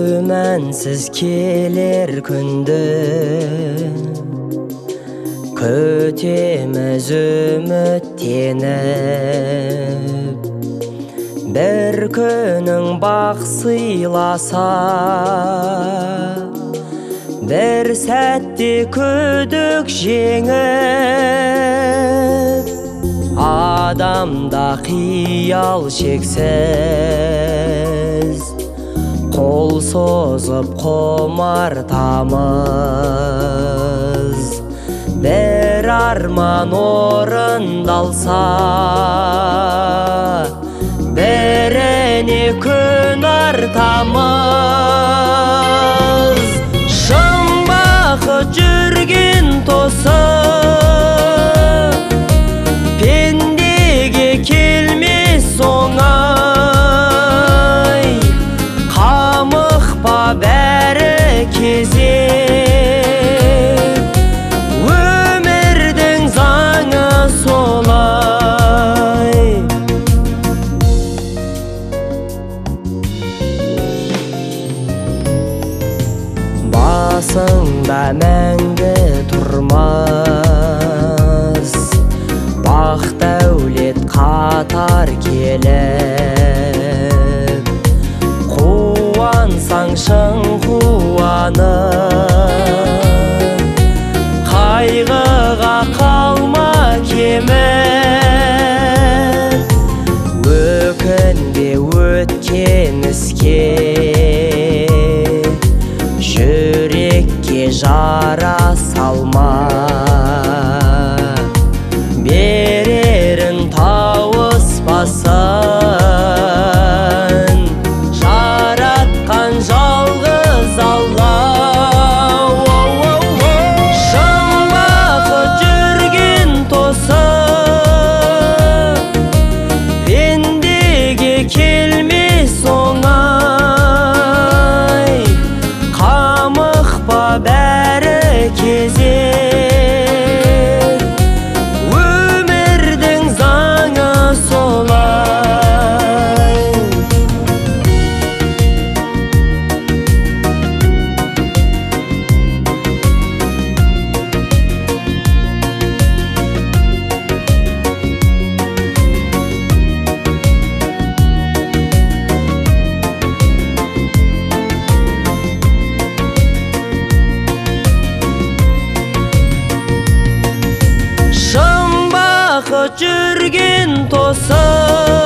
күмәнсіз келер күнді күтеміз үміттеніп. Бір күнің бақ сыйласа, бір сәтте күдік жеңіп, адамда қиял шексіз, қол созып құмартамыз. Бір арман орындалса, біріне күн артамыз. Шын бақыт жүрген тосы, пендеге келмес оңай. Қамықпа, бәрі кезек, өмірдің заңы солай. Басыңда мәңгі тұрмас, бақ дәулет қатар келіп. Қуансаң шын қуанып, қайғыға қалма кеміп. Өкінбе өткен іске, жүрекке жара салма. Берерін тауыспасын, жаратқан жалғыз Алла. Шын бақыт жүрген тосы, пендеге келмес оңай. Қамықпа, бәрі кезек, өмірдің заңы солай. Шын бақыт жүрген тосы,